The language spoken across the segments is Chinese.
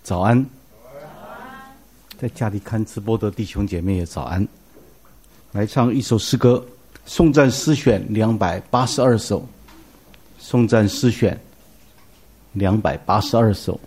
早安，在家里看直播的弟兄姐妹也早安。来唱一首诗歌，颂赞诗选282首，颂赞诗选282首。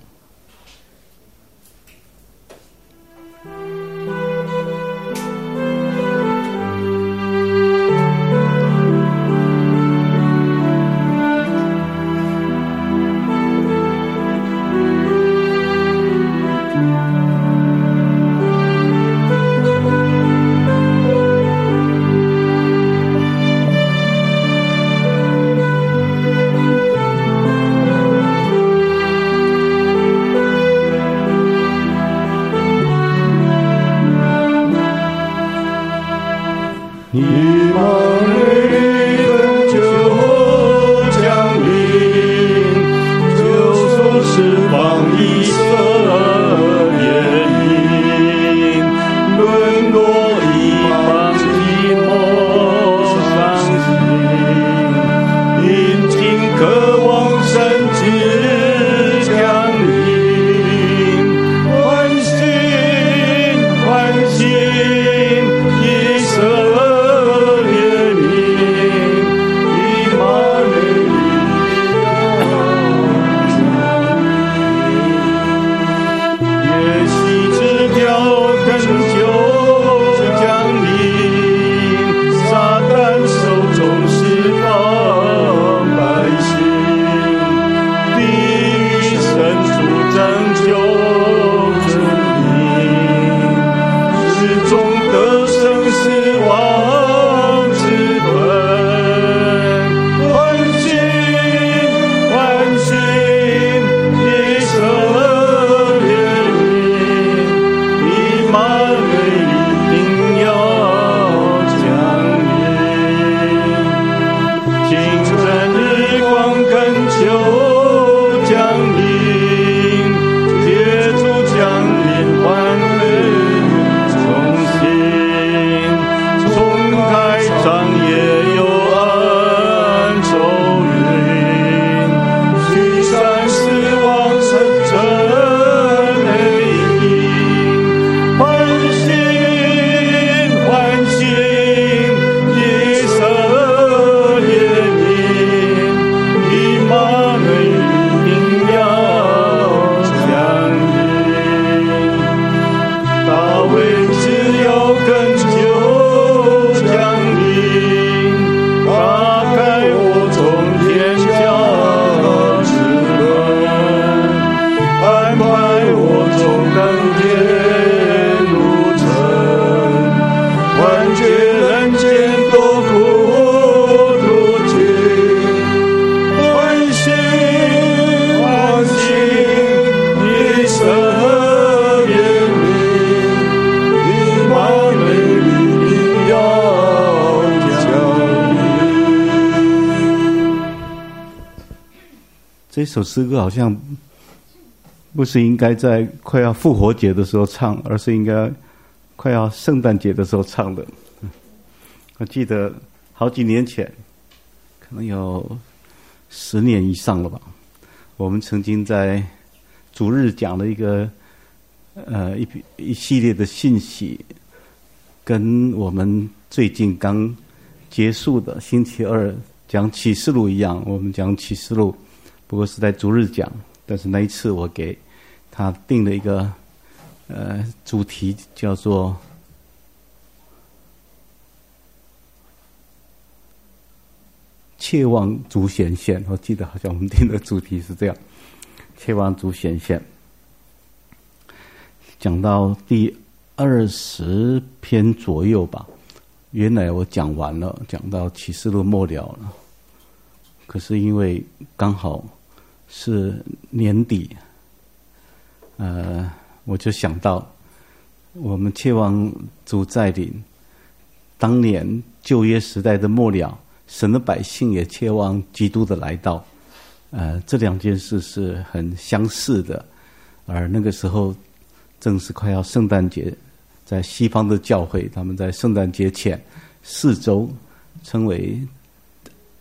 这首诗歌好像不是应该在快要复活节的时候唱，而是应该快要圣诞节的时候唱的。我记得好几年前，可能有10年以上了吧，我们曾经在主日讲了一系列的信息，跟我们最近刚结束的星期二讲启示录一样，我们讲启示录。不过是在主日讲，但是那一次我给他定了一个主题，叫做切望主显现。我记得好像我们定的主题是这样，切望主显现。讲到第20篇左右吧，原来我讲完了，讲到启示录末了了，可是因为刚好是年底，我就想到我们切望主再临，当年旧约时代的末了，神的百姓也切望基督的来到，这两件事是很相似的。而那个时候正是快要圣诞节，在西方的教会，他们在圣诞节前4周称为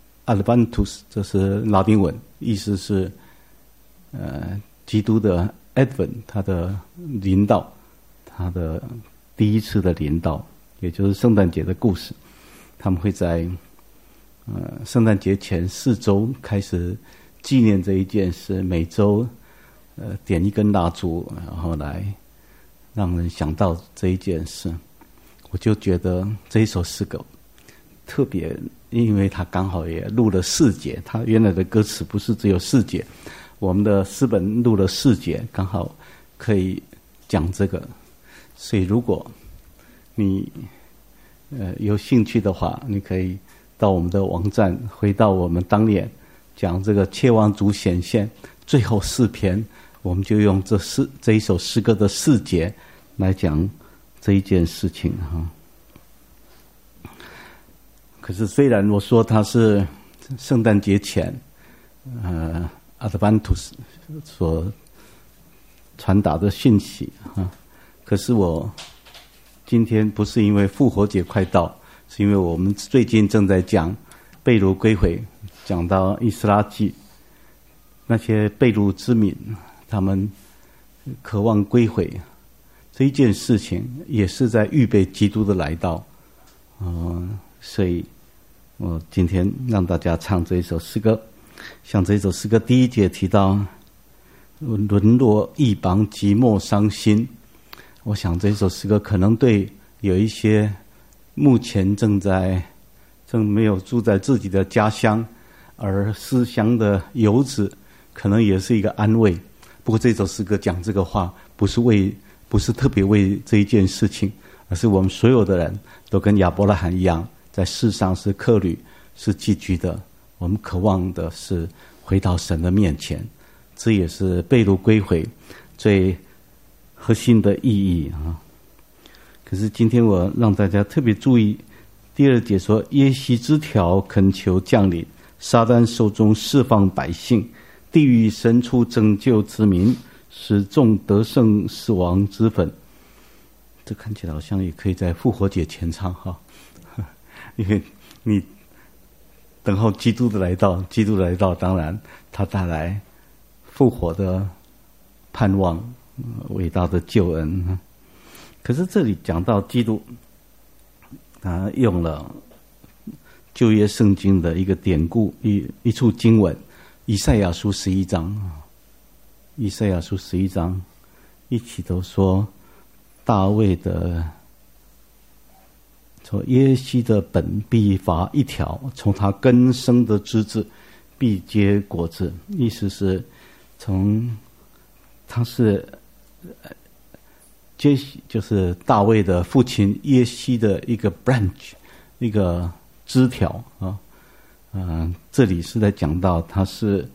Adventus， 这是拉丁文，意思是基督的 Advent 他的临到，他的第一次的临到，也就是圣诞节的故事。他们会在圣诞节前4周开始纪念这一件事，每周点一根蜡烛，然后来让人想到这一件事。我就觉得这一首诗歌特别，因为他刚好也录了4节，他原来的歌词不是只有4节，我们的诗本录了4节，刚好可以讲这个。所以如果你有兴趣的话，你可以到我们的网站，回到我们当年讲这个切望主显现最后4篇，我们就用这一首诗歌的4节来讲这一件事情哈。可是虽然我说它是圣诞节前Adventus 所传达的讯息哈，可是我今天不是因为复活节快到，是因为我们最近正在讲被掳归回，讲到以斯拉记，那些被掳之民他们渴望归回这一件事情，也是在预备基督的来到。所以我今天让大家唱这一首诗歌。像这一首诗歌第1节提到沦落异邦，寂寞伤心，我想这首诗歌可能对有一些目前正没有住在自己的家乡而思乡的游子，可能也是一个安慰。不过这首诗歌讲这个话，不是特别为这一件事情，而是我们所有的人都跟亚伯拉罕一样，在世上是客旅，是寄居的。我们渴望的是回到神的面前，这也是被掳归回最核心的意义啊。可是今天我让大家特别注意第2节说，耶西之条恳求降临，撒旦手中释放百姓，地狱伸出拯救之民，使众得胜死亡之本。这看起来好像也可以在复活节前唱哈，因为你等候基督的来到，基督的来到当然他带来复活的盼望，伟大的救恩。可是这里讲到基督，他用了旧约圣经的一个典故，一处经文，以赛亚书11章，以赛亚书11章一起都说大卫的说耶西的本必发一条，从他根生的枝子必结果子。意思是从他是接就是大卫的父亲耶西的一个 branch， 一个枝条啊。这里是在讲到他是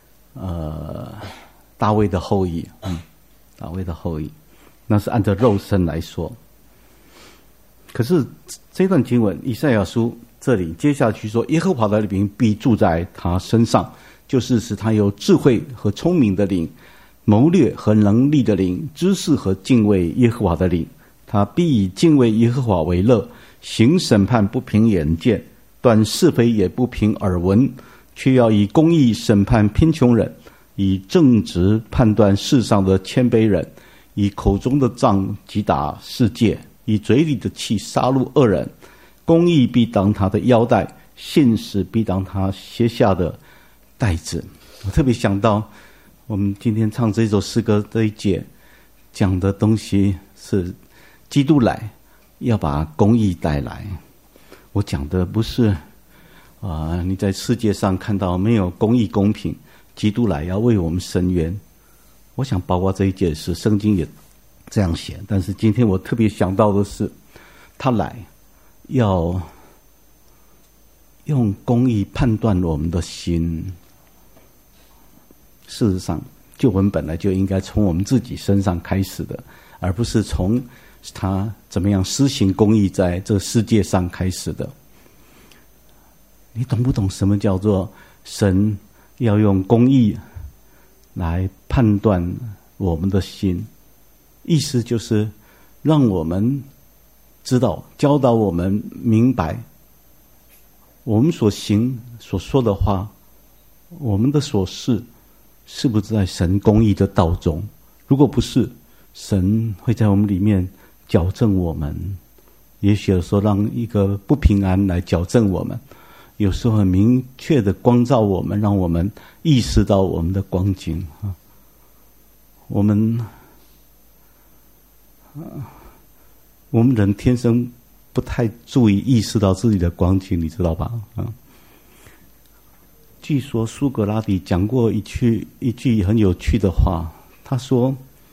大卫的后裔，大卫的后裔，那是按照肉身来说。可是这段经文以赛亚书这里接下去说，耶和华的灵必住在他身上，就是使他有智慧和聪明的灵，谋略和能力的灵，知识和敬畏耶和华的灵。他必以敬畏耶和华为乐，行审判不凭眼见，断是非也不凭耳闻，却要以公义审判贫穷人，以正直判断世上的谦卑人，以口中的杖击打世界，以嘴里的气杀戮恶人。公义必当他的腰带，信实必当他鞋下的带子。我特别想到我们今天唱这首诗歌这一节讲的东西是基督来要把公义带来。我讲的不是你在世界上看到没有公义公平，基督来要为我们伸冤。我想包括这一件事圣经也这样写，但是今天我特别想到的是他来要用公义判断我们的心。事实上救恩本来就应该从我们自己身上开始的，而不是从他怎么样施行公义在这世界上开始的。你懂不懂什么叫做神要用公义来判断我们的心？意思就是让我们知道，教导我们明白，我们所行所说的话，我们的所事是不是在神公义的道中， 如果不是，神会在我们里面矫正我们，也许有时候让一个不平安来矫正我们，有时候很明确的光照我们，让我们意识到我们的光景啊。我们人天生不太注意意识到自己的光景，你知道吧？啊，据说苏格拉底讲过一句很有趣的话，他说：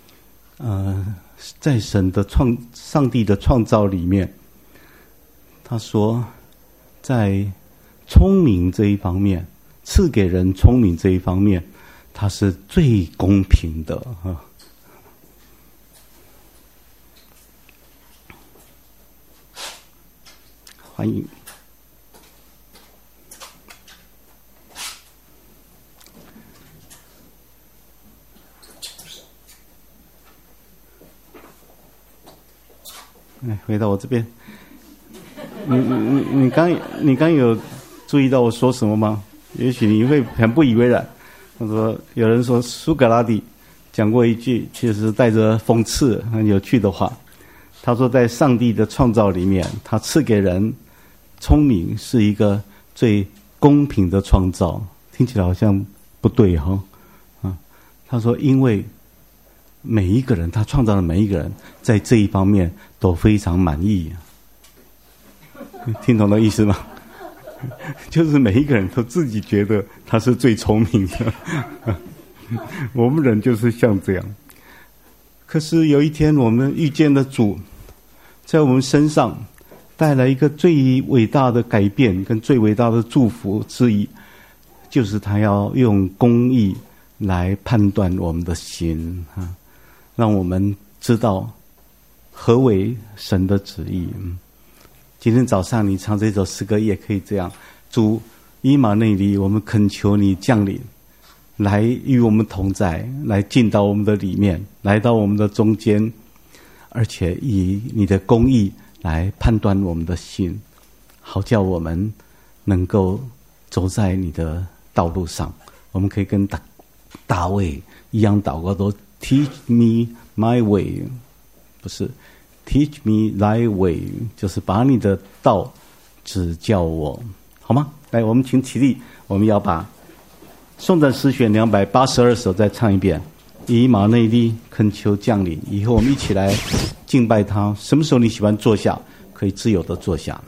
在上帝的创造里面，他说，在聪明这一方面，赐给人聪明这一方面，他是最公平的啊。欢迎。回到我这边，你刚有注意到我说什么吗？也许你会很不以为然。他说，有人说苏格拉底讲过一句其实带着讽刺很有趣的话。他说，在上帝的创造里面，他赐给人聪明是一个最公平的创造。听起来好像不对哈，他说，因为每一个人，他创造的每一个人，在这一方面都非常满意。听懂的意思吗？就是每一个人都自己觉得他是最聪明的。我们人就是像这样。可是有一天，我们遇见了主，在我们身上带来一个最伟大的改变跟最伟大的祝福之一，就是他要用公义来判断我们的心啊。让我们知道何为神的旨意。今天早上你唱这首诗歌也可以这样：主以马内利，我们恳求你降临，来与我们同在，来进到我们的里面，来到我们的中间，而且以你的公义来判断我们的心，好叫我们能够走在你的道路上。我们可以跟大卫一样祷告，说Teach me my way， 不是 Teach me thy way， 就是把你的道指教我，好吗？来，我们请起立，我们要把颂赞诗选282首再唱一遍。以马内利恳求降临，以后我们一起来敬拜他。什么时候你喜欢坐下，可以自由的坐下。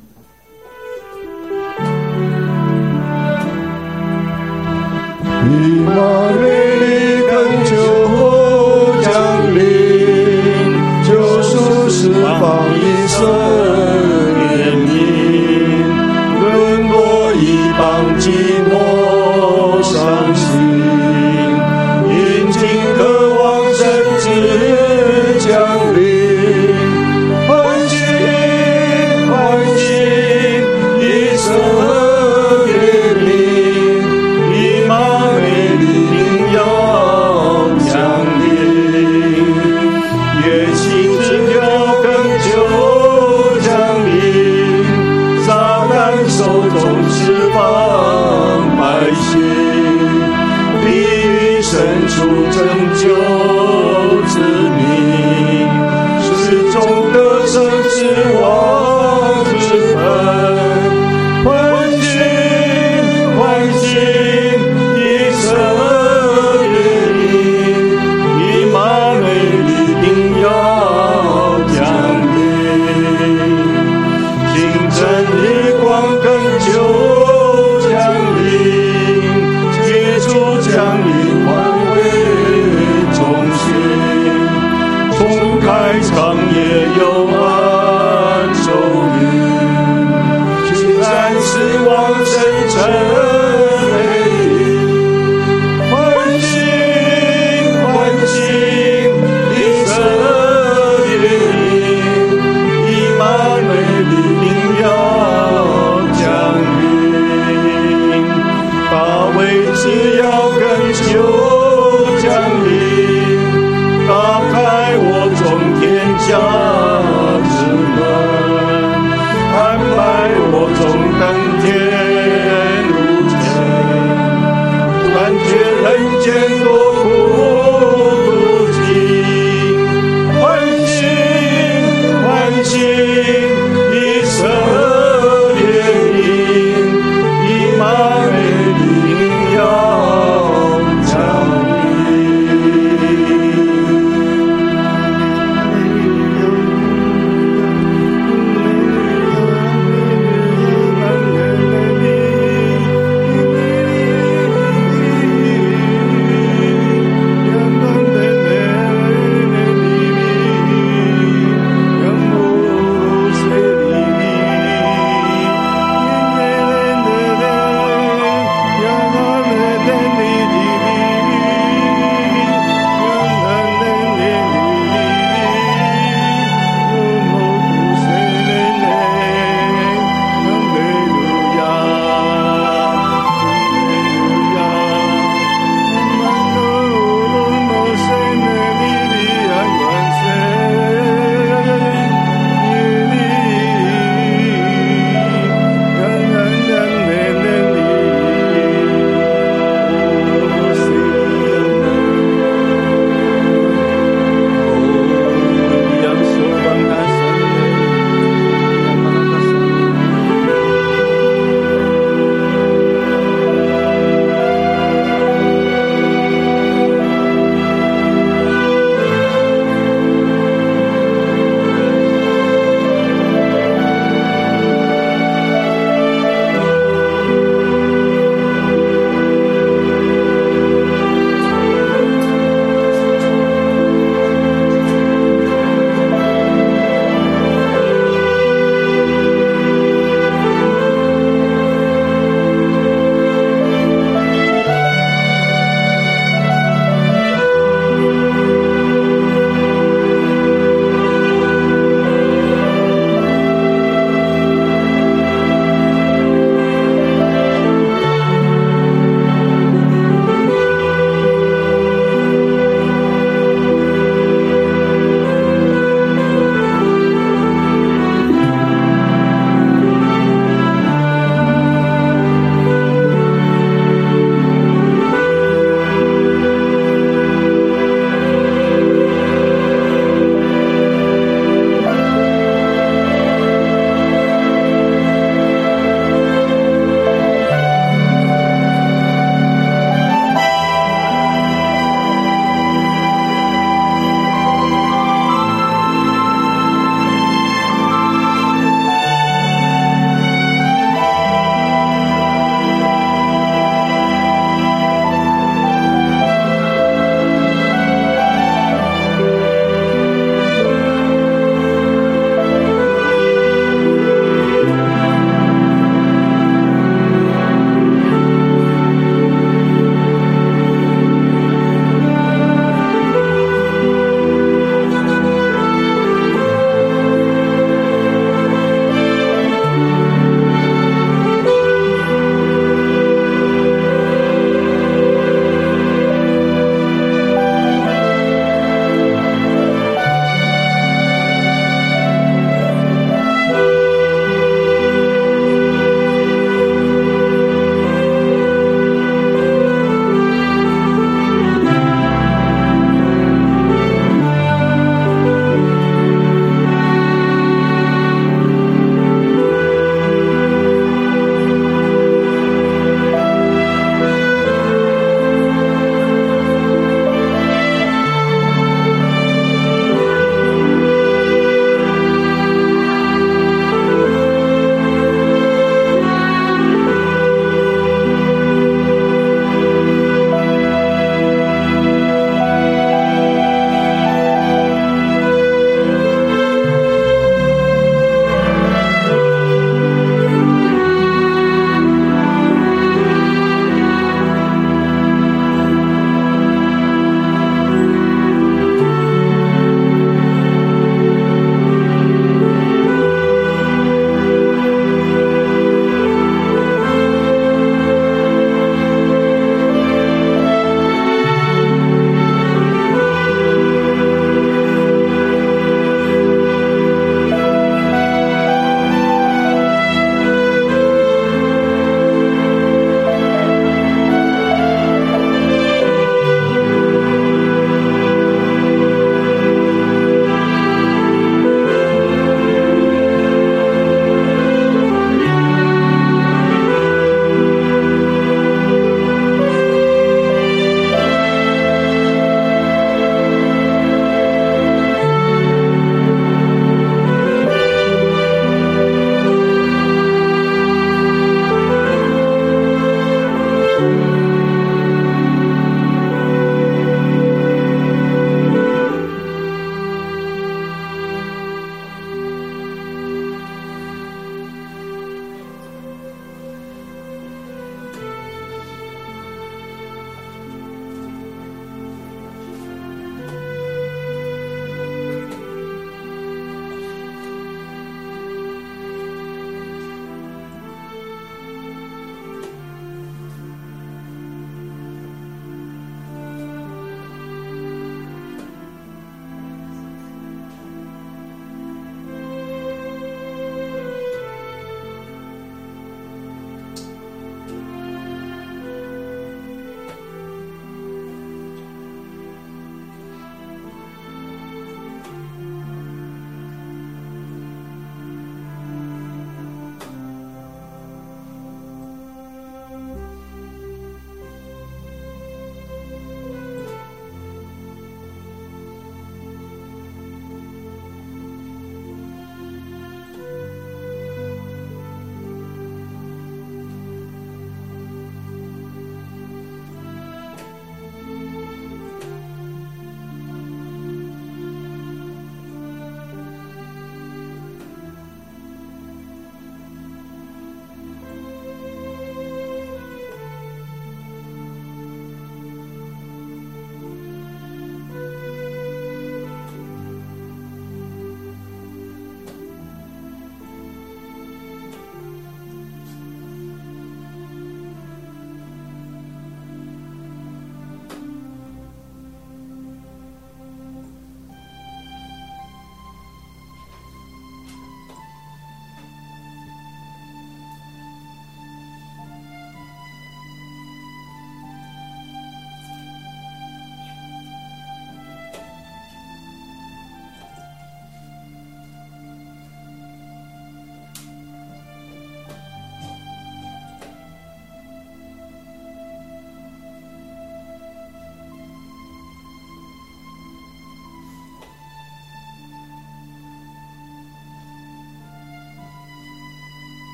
以马内利恳求降临，救赎释放以色列民，沦落异邦寂寞伤心，殷勤渴望神之降临，欢欣欢欣以色列民，以马内利定要降临，乐器之标更就降临，撒旦手中释放百姓，地狱深处拯救子民，始终得胜之王之分，欢欣欢欣以色列民，以马内利定要降临，清晨日光更就降临，接触降临换为中心，重开长夜幽暗咒语，平安死亡深沉黑影，欢欣欢欣以色列民，以马内利定要降临，大卫只要更就降临，打开我中天家之门，安排我中登天入天，断绝人间多苦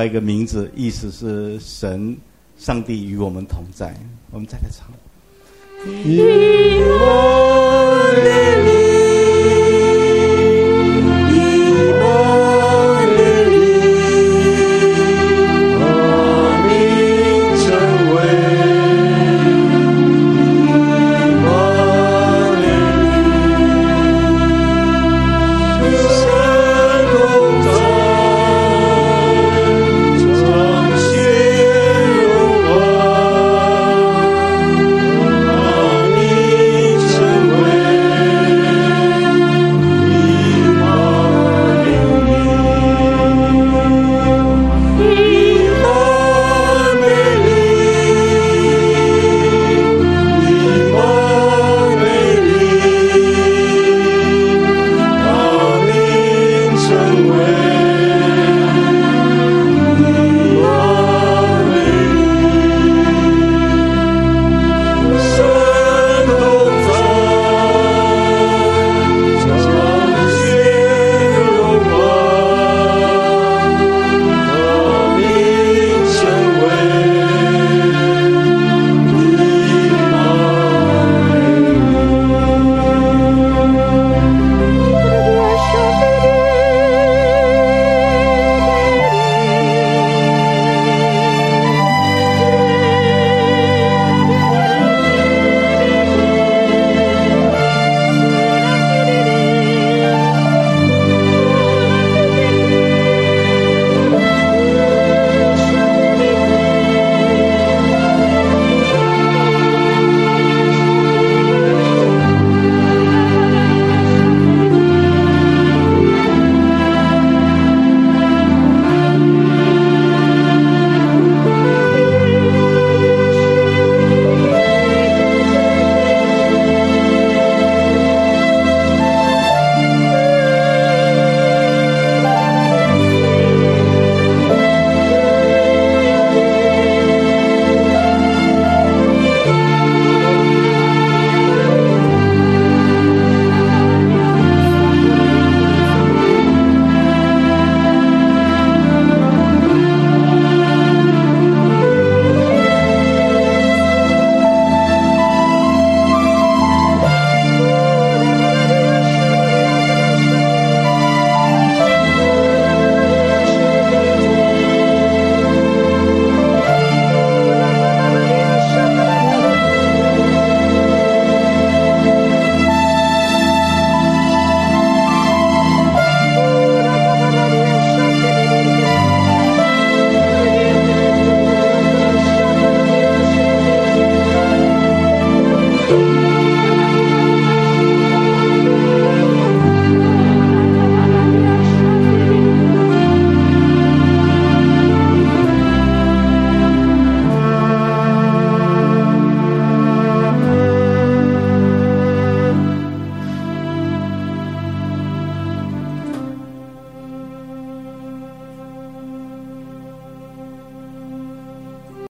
一个名字，意思是神、上帝与我们同在。我们再来唱。